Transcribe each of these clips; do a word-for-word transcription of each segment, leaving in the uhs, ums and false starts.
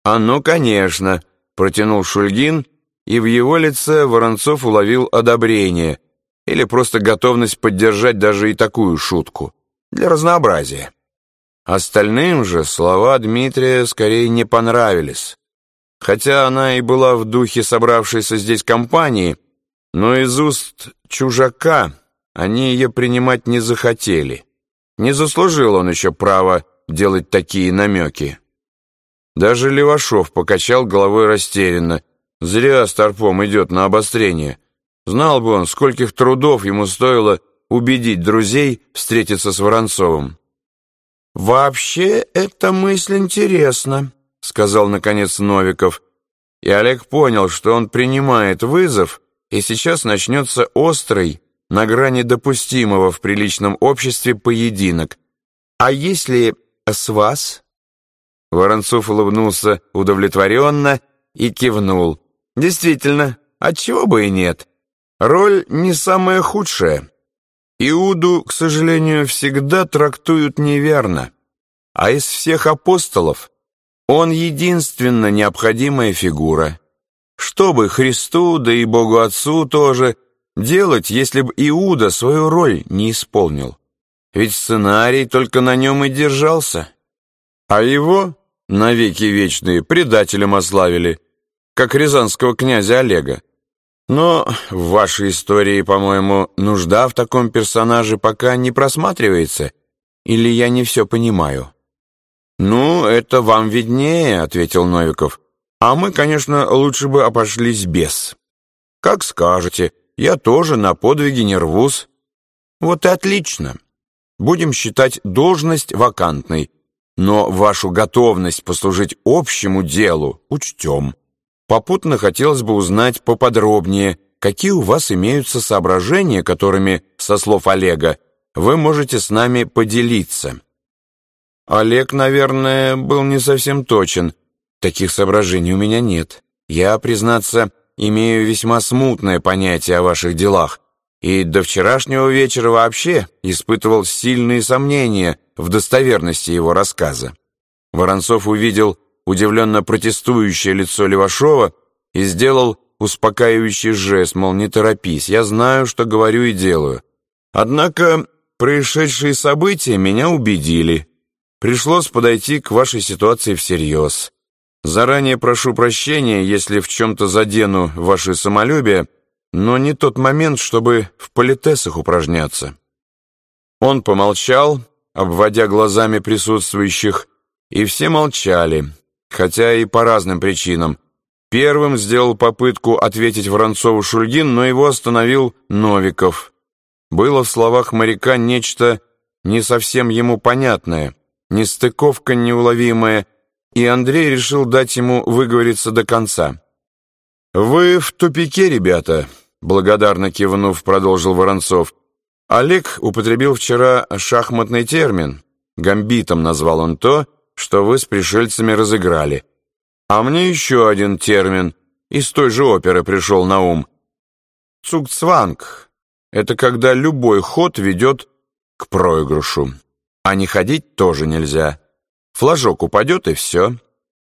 «А ну, конечно!» — протянул Шульгин, и в его лице Воронцов уловил одобрение или просто готовность поддержать даже и такую шутку, для разнообразия. Остальным же слова Дмитрия скорее не понравились. Хотя она и была в духе собравшейся здесь компании, но из уст чужака они ее принимать не захотели. Не заслужил он еще права делать такие намеки. Даже Левашов покачал головой растерянно. Зря Старпом идет на обострение. Знал бы он, скольких трудов ему стоило убедить друзей встретиться с Воронцовым. «Вообще, эта мысль интересна», — сказал, наконец, Новиков. И Олег понял, что он принимает вызов, и сейчас начнется острый, на грани допустимого в приличном обществе поединок. «А если с вас?» Воронцов улыбнулся удовлетворенно и кивнул. «Действительно, отчего бы и нет. Роль не самая худшая. Иуду, к сожалению, всегда трактуют неверно. А из всех апостолов он единственно необходимая фигура. Что бы Христу, да и Богу Отцу тоже, делать, если бы Иуда свою роль не исполнил? Ведь сценарий только на нем и держался. А его навеки вечные предателем ославили, как рязанского князя Олега. Но в вашей истории, по-моему, нужда в таком персонаже пока не просматривается, или я не все понимаю?» «Ну, это вам виднее», — ответил Новиков. «А мы, конечно, лучше бы обошлись без». «Как скажете, я тоже на подвиги не рвусь». «Вот и отлично. Будем считать должность вакантной, но вашу готовность послужить общему делу учтем. Попутно хотелось бы узнать поподробнее, какие у вас имеются соображения, которыми, со слов Олега, вы можете с нами поделиться». Олег, наверное, был не совсем точен. Таких соображений у меня нет. Я, признаться, имею весьма смутное понятие о ваших делах, и до вчерашнего вечера вообще испытывал сильные сомнения в достоверности его рассказа. Воронцов увидел удивленно протестующее лицо Левашова и сделал успокаивающий жест, мол, не торопись, я знаю, что говорю и делаю. Однако происшедшие события меня убедили. Пришлось подойти к вашей ситуации всерьез. Заранее прошу прощения, если в чем-то задену ваше самолюбие, но не тот момент, чтобы в политесах упражняться». Он помолчал, обводя глазами присутствующих, и все молчали, хотя и по разным причинам. Первым сделал попытку ответить Воронцову Шульгин, но его остановил Новиков. Было в словах моряка нечто не совсем ему понятное, нестыковка неуловимая, и Андрей решил дать ему выговориться до конца. «Вы в тупике, ребята», — благодарно кивнув, продолжил Воронцов. «Олег употребил вчера шахматный термин, гамбитом назвал он то, что вы с пришельцами разыграли. А мне еще один термин из той же оперы пришел на ум. Цугцванг — это когда любой ход ведет к проигрышу. А не ходить тоже нельзя. Флажок упадет, и все».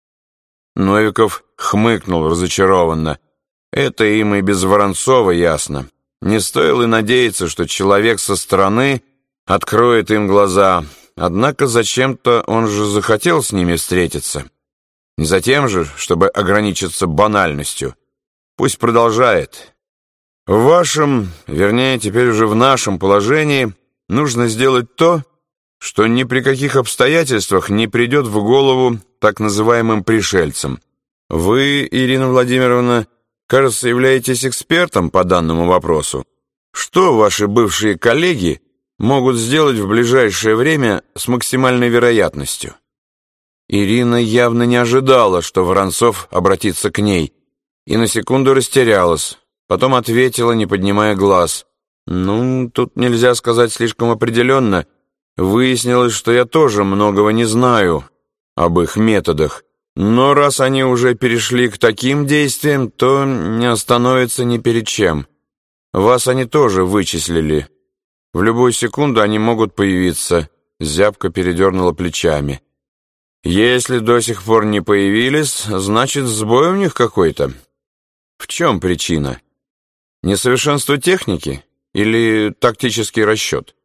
Новиков хмыкнул разочарованно. Это им и без Воронцова ясно. Не стоило и надеяться, что человек со стороны откроет им глаза. Однако зачем-то он же захотел с ними встретиться. Не за тем же, чтобы ограничиться банальностью. Пусть продолжает. В вашем, вернее, теперь уже в нашем положении нужно сделать то, что ни при каких обстоятельствах не придет в голову так называемым пришельцам. Вы, Ирина Владимировна, кажется, являетесь экспертом по данному вопросу. Что ваши бывшие коллеги могут сделать в ближайшее время с максимальной вероятностью?» Ирина явно не ожидала, что Воронцов обратится к ней, и на секунду растерялась, потом ответила, не поднимая глаз. «Ну, тут нельзя сказать слишком определенно. Выяснилось, что я тоже многого не знаю об их методах, но раз они уже перешли к таким действиям, то не остановятся ни перед чем. Вас они тоже вычислили. В любую секунду они могут появиться», — зябко передернула плечами. Если до сих пор не появились, значит, сбой у них какой-то. В чем причина? Несовершенство техники или тактический расчет?